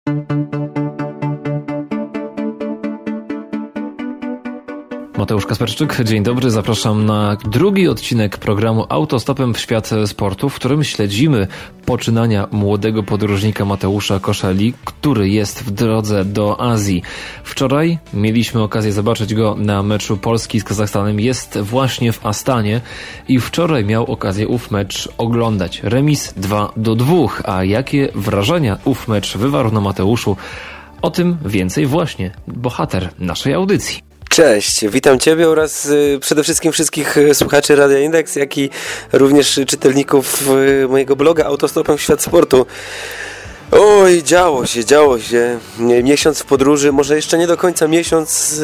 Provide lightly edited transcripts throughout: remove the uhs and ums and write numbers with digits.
Mateusz Kasperczyk, dzień dobry, zapraszam na drugi odcinek programu Autostopem w świat sportu, w którym śledzimy poczynania młodego podróżnika Mateusza Koszeli, który jest w drodze do Azji. Wczoraj mieliśmy okazję zobaczyć go na meczu Polski z Kazachstanem, jest właśnie w Astanie i wczoraj miał okazję ów mecz oglądać. Remis 2-2, a jakie wrażenia ów mecz wywarł na Mateuszu? O tym więcej właśnie bohater naszej audycji. Cześć, witam Ciebie oraz przede wszystkim wszystkich słuchaczy Radia Indeks, jak i również czytelników mojego bloga Autostopem w świat sportu. Oj, działo się. Miesiąc w podróży, może jeszcze nie do końca miesiąc,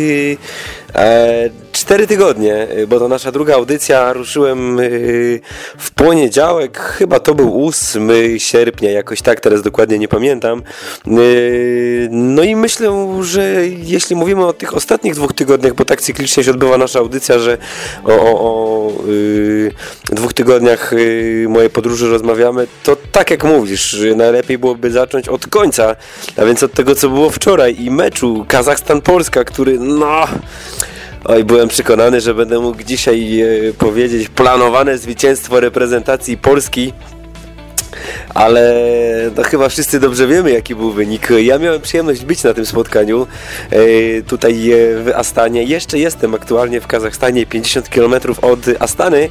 4 tygodnie, bo to nasza druga audycja. Ruszyłem w poniedziałek, chyba to był 8 sierpnia, jakoś tak, teraz dokładnie nie pamiętam. No i myślę, że jeśli mówimy o tych ostatnich 2 tygodniach, bo tak cyklicznie się odbywa nasza audycja, że o 2 tygodniach mojej podróży rozmawiamy, to tak jak mówisz, najlepiej byłoby zacząć od końca, a więc od tego, co było wczoraj i meczu Kazachstan-Polska, który byłem przekonany, że będę mógł dzisiaj powiedzieć planowane zwycięstwo reprezentacji Polski, ale chyba wszyscy dobrze wiemy, jaki był wynik. Ja miałem przyjemność być na tym spotkaniu tutaj w Astanie. Jeszcze jestem aktualnie w Kazachstanie, 50 km od Astany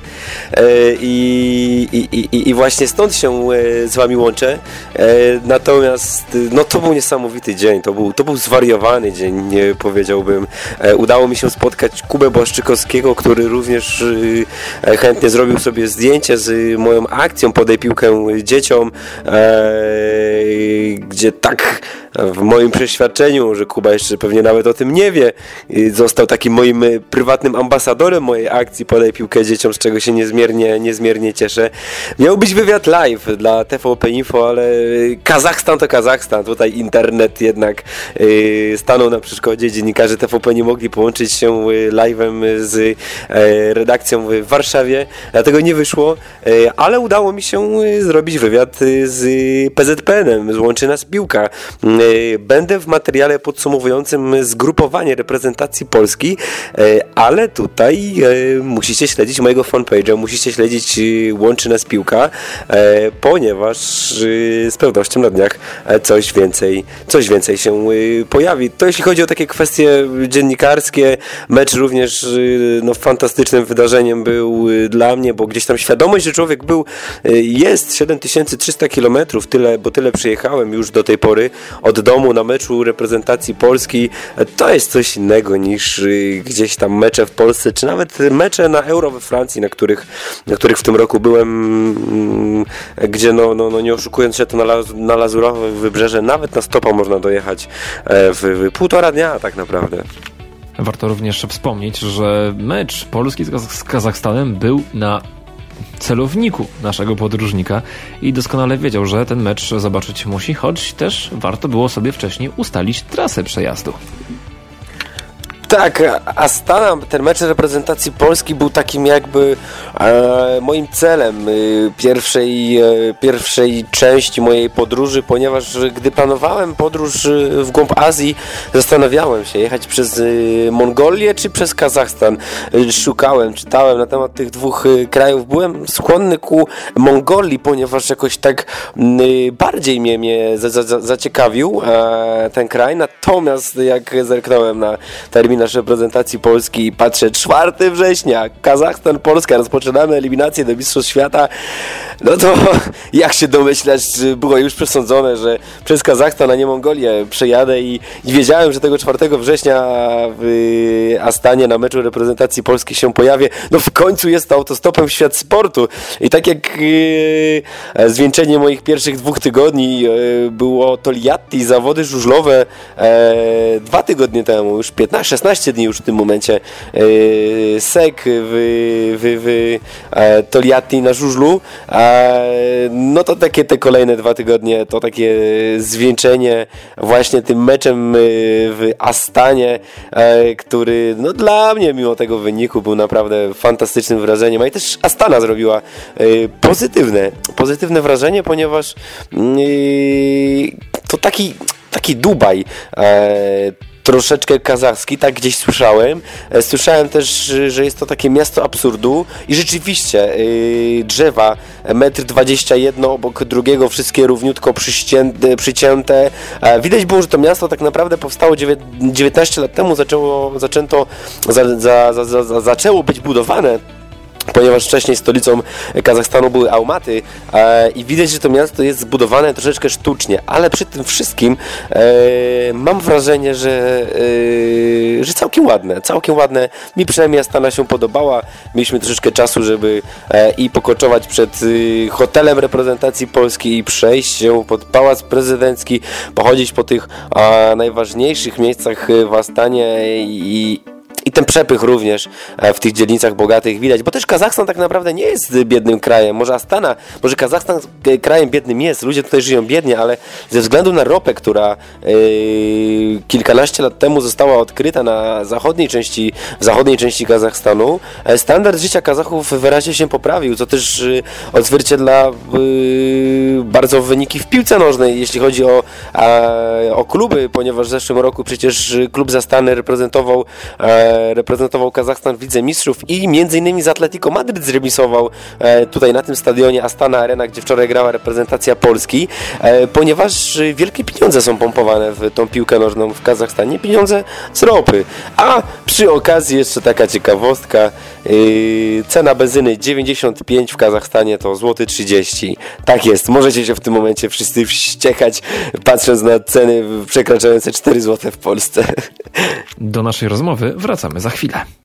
i właśnie stąd się z Wami łączę. Natomiast to był niesamowity dzień, to był zwariowany dzień, powiedziałbym. Udało mi się spotkać Kubę Błaszczykowskiego, który również chętnie zrobił sobie zdjęcie z moją akcją Podaj piłkę dzieciom, gdzie tak w moim przeświadczeniu, że Kuba jeszcze pewnie nawet o tym nie wie, został takim moim prywatnym ambasadorem mojej akcji Podaj piłkę dzieciom, z czego się niezmiernie cieszę. Miał być wywiad live dla TVP Info, ale Kazachstan to Kazachstan, tutaj internet jednak stanął na przeszkodzie, dziennikarze TVP nie mogli połączyć się live'em z redakcją w Warszawie, dlatego nie wyszło, ale udało mi się zrobić wywiad z PZPN-em, z Łączy Nas Piłka. Będę w materiale podsumowującym zgrupowanie reprezentacji Polski, ale tutaj musicie śledzić mojego fanpage'a, musicie śledzić Łączy Nas Piłka, ponieważ z pewnością na dniach coś więcej się pojawi. To jeśli chodzi o takie kwestie dziennikarskie, mecz również fantastycznym wydarzeniem był dla mnie, bo gdzieś tam świadomość, że człowiek jest 7300 km, tyle przyjechałem już do tej pory od domu na meczu reprezentacji Polski, to jest coś innego niż gdzieś tam mecze w Polsce, czy nawet mecze na Euro we Francji, na których w tym roku byłem, gdzie nie oszukując się, to na Lazurowe Wybrzeże nawet na stopa można dojechać w 1,5 dnia tak naprawdę. Warto również wspomnieć, że mecz Polski z Kazachstanem był na celowniku naszego podróżnika i doskonale wiedział, że ten mecz zobaczyć musi, choć też warto było sobie wcześniej ustalić trasę przejazdu. Tak, Astana, ten mecz reprezentacji Polski był takim jakby moim celem pierwszej części mojej podróży, ponieważ gdy planowałem podróż w głąb Azji, zastanawiałem się, jechać przez Mongolię czy przez Kazachstan. Czytałem na temat tych 2 krajów. Byłem skłonny ku Mongolii, ponieważ jakoś tak bardziej mnie zaciekawił ten kraj. Natomiast jak zerknąłem na terminarz reprezentacji Polski i patrzę, 4 września, Kazachstan, Polska, rozpoczynamy eliminację do Mistrzostw Świata, to jak się domyślać, było już przesądzone, że przez Kazachstan, a nie Mongolię przejadę i wiedziałem, że tego 4 września w Astanie na meczu reprezentacji Polski się pojawię. W końcu jest to Autostopem w świat sportu i tak jak zwieńczenie moich pierwszych 2 tygodni było Toliatti, zawody żużlowe 2 tygodnie temu, już 16 14 dni już w tym momencie sek w Toliati na żużlu, no to takie te kolejne 2 tygodnie, to takie zwieńczenie właśnie tym meczem w Astanie, który no dla mnie mimo tego wyniku był naprawdę fantastycznym wrażeniem, a i też Astana zrobiła pozytywne wrażenie, ponieważ to taki Dubaj, troszeczkę kazachski, tak gdzieś słyszałem. Słyszałem też, że jest to takie miasto absurdu i rzeczywiście drzewa 1,21 m obok drugiego, wszystkie równiutko przycięte. Widać było, że to miasto tak naprawdę powstało 19 lat temu, zaczęło być budowane, ponieważ wcześniej stolicą Kazachstanu były Almaty i widać, że to miasto jest zbudowane troszeczkę sztucznie, ale przy tym wszystkim mam wrażenie, że całkiem ładne. Mi przynajmniej Astana się podobała. Mieliśmy troszeczkę czasu, żeby i pokoczować przed hotelem reprezentacji Polski i przejść się pod Pałac Prezydencki, pochodzić po tych najważniejszych miejscach w Astanie i ten przepych również w tych dzielnicach bogatych widać, bo też Kazachstan tak naprawdę nie jest biednym krajem. Może Kazachstan krajem biednym jest, ludzie tutaj żyją biednie, ale ze względu na ropę, która kilkanaście lat temu została odkryta w zachodniej części Kazachstanu, standard życia Kazachów wyraźnie się poprawił, co też odzwierciedla bardzo wyniki w piłce nożnej, jeśli chodzi o kluby, ponieważ w zeszłym roku przecież klub z Astany reprezentował Kazachstan w Lidze Mistrzów i między innymi z Atletico Madryt zremisował tutaj na tym stadionie Astana Arena, gdzie wczoraj grała reprezentacja Polski, ponieważ wielkie pieniądze są pompowane w tą piłkę nożną w Kazachstanie, pieniądze z ropy. A przy okazji jeszcze taka ciekawostka, cena benzyny 95 w Kazachstanie to złoty 30. Tak jest, możecie się w tym momencie wszyscy wściekać, patrząc na ceny przekraczające 4 zł w Polsce. Do naszej rozmowy wracamy za chwilę.